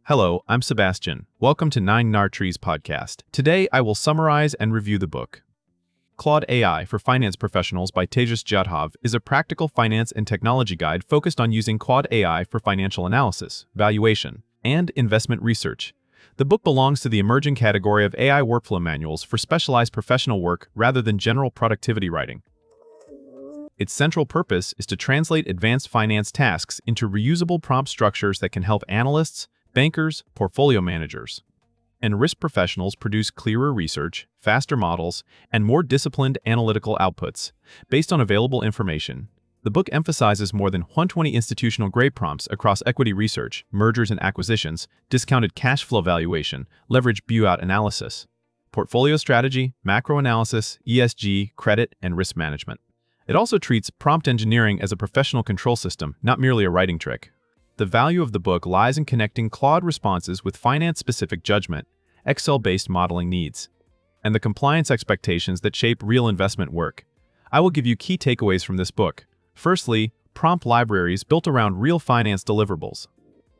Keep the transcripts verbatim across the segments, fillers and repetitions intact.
Hello, I'm Sebastian. Welcome to Nine Nartrees podcast. Today, I will summarize and review the book. Claude A I for Finance Professionals by Tejas Jadhav is a practical finance and technology guide focused on using Claude A I for financial analysis, valuation, and investment research. The book belongs to the emerging category of A I workflow manuals for specialized professional work rather than general productivity writing. Its central purpose is to translate advanced finance tasks into reusable prompt structures that can help analysts, bankers, portfolio managers, and risk professionals produce clearer research, faster models, and more disciplined analytical outputs. Based on available information, the book emphasizes more than one hundred twenty institutional-grade prompts across equity research, mergers and acquisitions, discounted cash flow valuation, leverage buyout analysis, portfolio strategy, macro analysis, E S G, credit, and risk management. It also treats prompt engineering as a professional control system, not merely a writing trick. The value of the book lies in connecting Claude responses with finance-specific judgment, Excel-based modeling needs, and the compliance expectations that shape real investment work. I will give you key takeaways from this book. Firstly, prompt libraries built around real finance deliverables.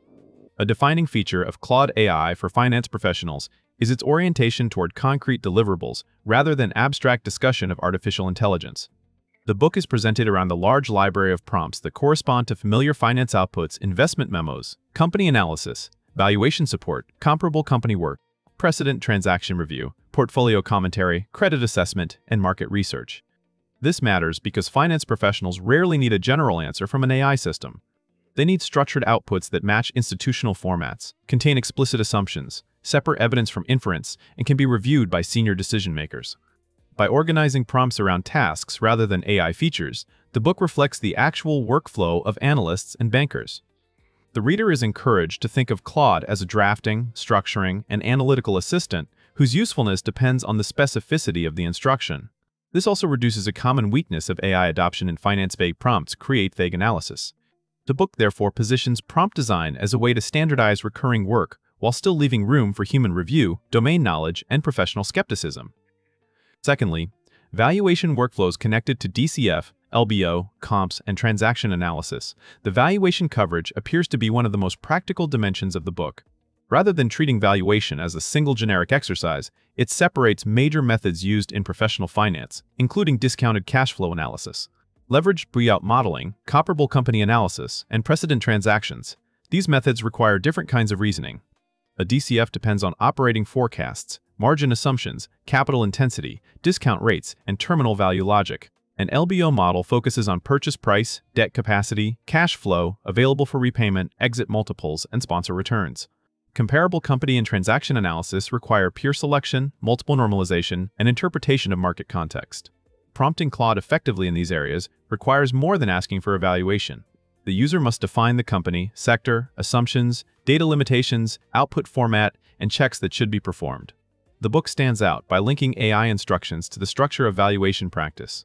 A defining feature of Claude A I for finance professionals is its orientation toward concrete deliverables rather than abstract discussion of artificial intelligence. The book is presented around the large library of prompts that correspond to familiar finance outputs, investment memos, company analysis, valuation support, comparable company work, precedent transaction review, portfolio commentary, credit assessment, and market research. This matters because finance professionals rarely need a general answer from an A I system. They need structured outputs that match institutional formats, contain explicit assumptions, separate evidence from inference, and can be reviewed by senior decision-makers. By organizing prompts around tasks rather than A I features, the book reflects the actual workflow of analysts and bankers. The reader is encouraged to think of Claude as a drafting, structuring, and analytical assistant whose usefulness depends on the specificity of the instruction. This also reduces a common weakness of A I adoption in finance: vague prompts create vague analysis. The book therefore positions prompt design as a way to standardize recurring work while still leaving room for human review, domain knowledge, and professional skepticism. Secondly, valuation workflows connected to D C F, L B O, comps, and transaction analysis. The valuation coverage appears to be one of the most practical dimensions of the book. Rather than treating valuation as a single generic exercise, it separates major methods used in professional finance, including discounted cash flow analysis, leveraged buyout modeling, comparable company analysis, and precedent transactions. These methods require different kinds of reasoning. A D C F depends on operating forecasts, margin assumptions, capital intensity, discount rates, and terminal value logic. An L B O model focuses on purchase price, debt capacity, cash flow, available for repayment, exit multiples, and sponsor returns. Comparable company and transaction analysis require peer selection, multiple normalization, and interpretation of market context. Prompting Claude effectively in these areas requires more than asking for a valuation. The user must define the company, sector, assumptions, data limitations, output format, and checks that should be performed. The book stands out by linking A I instructions to the structure of valuation practice.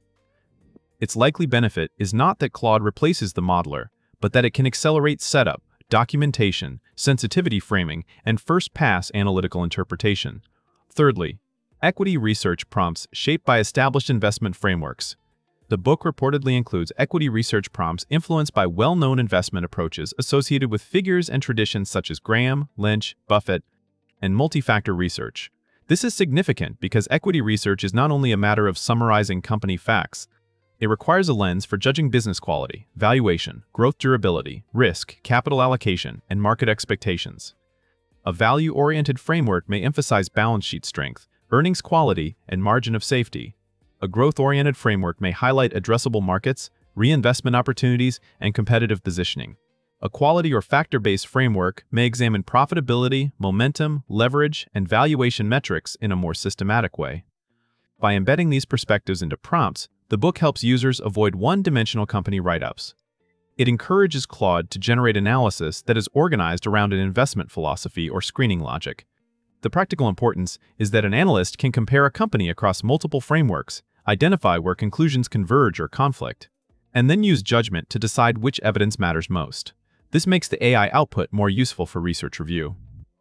Its likely benefit is not that Claude replaces the modeler, but that it can accelerate setup, documentation, sensitivity framing, and first-pass analytical interpretation. Thirdly, equity research prompts shaped by established investment frameworks. The book reportedly includes equity research prompts influenced by well-known investment approaches associated with figures and traditions such as Graham, Lynch, Buffett, and multi-factor research. This is significant because equity research is not only a matter of summarizing company facts. It requires a lens for judging business quality, valuation, growth durability, risk, capital allocation, and market expectations. A value-oriented framework may emphasize balance sheet strength, earnings quality, and margin of safety. A growth-oriented framework may highlight addressable markets, reinvestment opportunities, and competitive positioning. A quality or factor-based framework may examine profitability, momentum, leverage, and valuation metrics in a more systematic way. By embedding these perspectives into prompts, the book helps users avoid one-dimensional company write-ups. It encourages Claude to generate analysis that is organized around an investment philosophy or screening logic. The practical importance is that an analyst can compare a company across multiple frameworks, identify where conclusions converge or conflict, and then use judgment to decide which evidence matters most. This makes the A I output more useful for research review.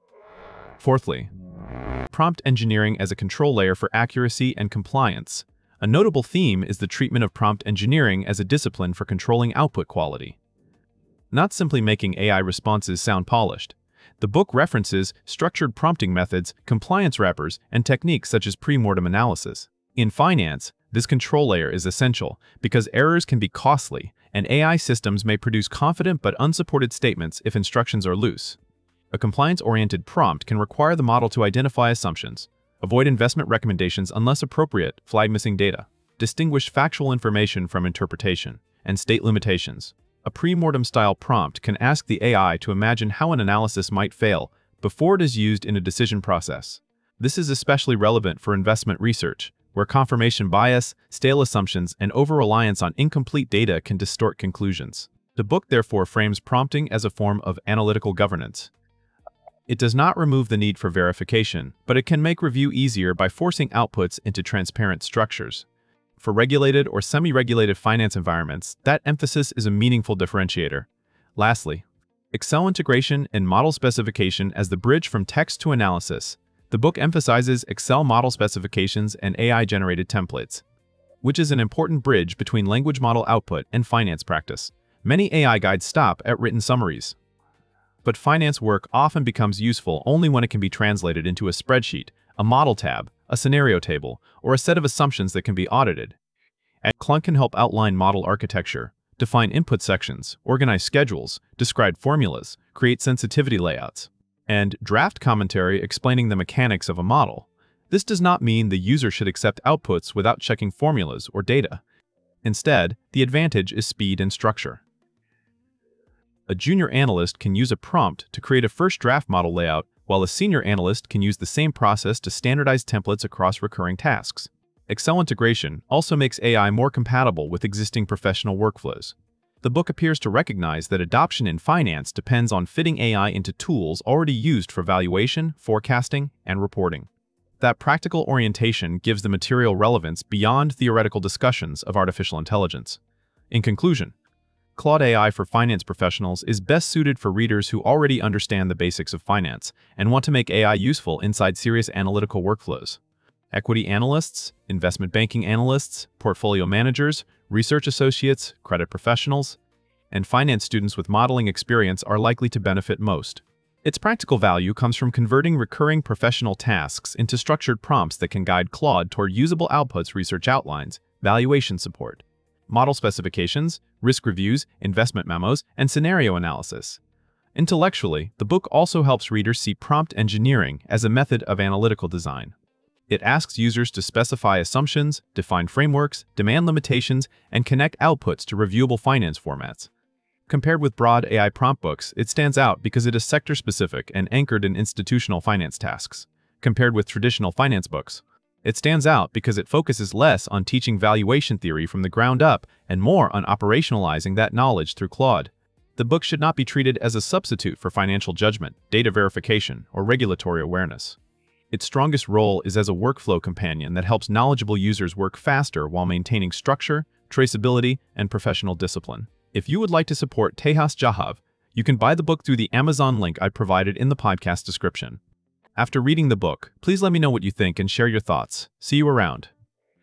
Fourthly, prompt engineering as a control layer for accuracy and compliance. A notable theme is the treatment of prompt engineering as a discipline for controlling output quality. Not simply making A I responses sound polished. The book references structured prompting methods, compliance wrappers, and techniques such as pre-mortem analysis. In finance, this control layer is essential because errors can be costly, and A I systems may produce confident but unsupported statements if instructions are loose. A compliance-oriented prompt can require the model to identify assumptions, avoid investment recommendations unless appropriate, flag missing data, distinguish factual information from interpretation, and state limitations. A pre-mortem style prompt can ask the A I to imagine how an analysis might fail before it is used in a decision process. This is especially relevant for investment research, where confirmation bias, stale assumptions, and over-reliance on incomplete data can distort conclusions. The book therefore frames prompting as a form of analytical governance. It does not remove the need for verification, but it can make review easier by forcing outputs into transparent structures. For regulated or semi-regulated finance environments, that emphasis is a meaningful differentiator. Lastly, Excel integration and model specification as the bridge from text to analysis. The book emphasizes Excel model specifications and A I-generated templates, which is an important bridge between language model output and finance practice. Many A I guides stop at written summaries, but finance work often becomes useful only when it can be translated into a spreadsheet, a model tab, a scenario table, or a set of assumptions that can be audited. And Clunk can help outline model architecture, define input sections, organize schedules, describe formulas, create sensitivity layouts, and draft commentary explaining the mechanics of a model. This does not mean the user should accept outputs without checking formulas or data. Instead, the advantage is speed and structure. A junior analyst can use a prompt to create a first draft model layout, while a senior analyst can use the same process to standardize templates across recurring tasks. Excel integration also makes A I more compatible with existing professional workflows. The book appears to recognize that adoption in finance depends on fitting A I into tools already used for valuation, forecasting, and reporting. That practical orientation gives the material relevance beyond theoretical discussions of artificial intelligence. In conclusion, Claude A I for finance professionals is best suited for readers who already understand the basics of finance and want to make A I useful inside serious analytical workflows. Equity analysts, investment banking analysts, portfolio managers, research associates, credit professionals, and finance students with modeling experience are likely to benefit most. Its practical value comes from converting recurring professional tasks into structured prompts that can guide Claude toward usable outputs, research outlines, valuation support, model specifications, risk reviews, investment memos, and scenario analysis. Intellectually, the book also helps readers see prompt engineering as a method of analytical design. It asks users to specify assumptions, define frameworks, demand limitations, and connect outputs to reviewable finance formats. Compared with broad A I prompt books, it stands out because it is sector-specific and anchored in institutional finance tasks. Compared with traditional finance books, it stands out because it focuses less on teaching valuation theory from the ground up and more on operationalizing that knowledge through Claude. The book should not be treated as a substitute for financial judgment, data verification, or regulatory awareness. Its strongest role is as a workflow companion that helps knowledgeable users work faster while maintaining structure, traceability, and professional discipline. If you would like to support Tejas Jahav, you can buy the book through the Amazon link I provided in the podcast description. After reading the book, please let me know what you think and share your thoughts. See you around.